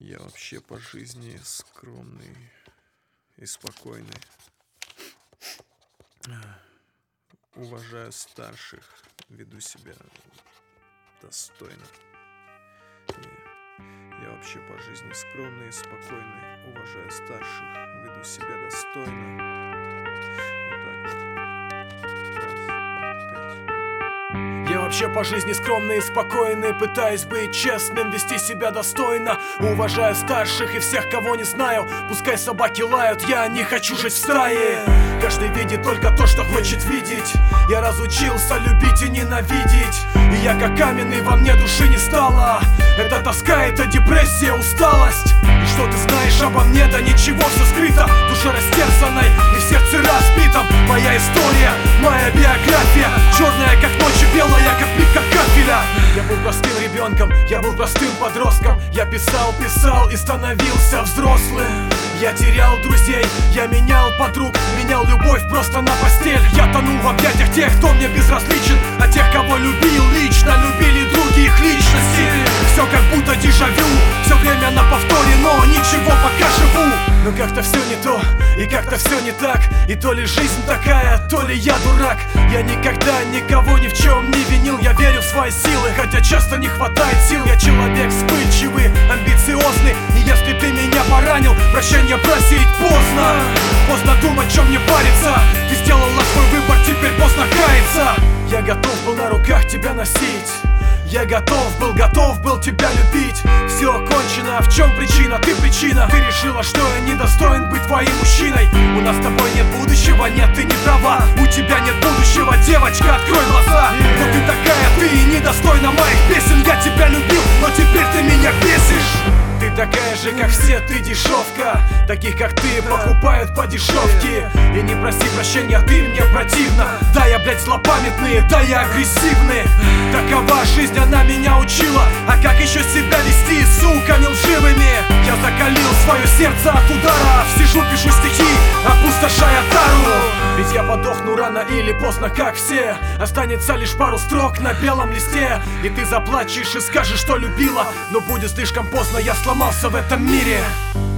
Я вообще по жизни скромный и спокойный. Уважаю старших, веду себя достойно. Я вообще по жизни скромный и спокойный. Уважаю старших, веду себя достойно. Вот так вот. Я вообще по жизни скромный и спокойный. Пытаюсь быть честным, вести себя достойно. Уважаю старших и всех, кого не знаю. Пускай собаки лают, я не хочу жить в стае. Каждый видит только то, что хочет видеть. Я разучился любить и ненавидеть. И я как каменный, во мне души не стало. Это тоска, это депрессия, усталость. И что ты знаешь обо мне? Да ничего, все скрыто. Душа растерзанной и в сердце разбитом. Моя история, моя биография. Черная как ночь и белая как плитка кафеля. Я был простым ребенком, я был простым подростком. Я писал и становился взрослым. Я терял друзей, я менял подруг, менял любовь просто на постель. Я тонул в объятиях тех, кто мне безразличен, а тех, кого любил лично, любили других личностей. Все как будто дежавю, все время на повторе, но ничего, пока живу. Но как-то все не то, и как-то все не так. И то ли жизнь такая, то ли я дурак. Я никогда никого ни в чем не винил. Я верю в свои силы, хотя часто не хватает сил. Я человек вспыльчивый, амбициозный. И если ты меня поранил, прощения просить поздно. Поздно думать, чем мне париться. Ты сделала свой выбор, теперь поздно каяться. Я готов был на руках тебя носить. Я готов был тебя любить. Все кончено, в чем причина? Ты причина. Ты решила, что я недостоин быть твоим мужчиной. У нас с тобой нет будущего, нет, ты не права. У тебя нет будущего, девочка, открой глаза. Но ты такая, ты недостойна моих песен. Я тебя любил, но теперь ты меня бесишь. Ты такая же, как все, ты дешевка. Таких, как ты, покупают по дешевке. И не проси прощения, ты мне противна. Да, я, блядь, злопамятный, да, я агрессивный. Такова жизнь, она меня учила. А как еще себя вести, суками лживыми? Я закалил свое сердце от удара. Сижу, пишу стихи, опустошая тару. Ведь я подохну рано или поздно, как все. Останется лишь пару строк на белом листе. И ты заплачешь и скажешь, что любила. Но будет слишком поздно, я сломался в этом мире.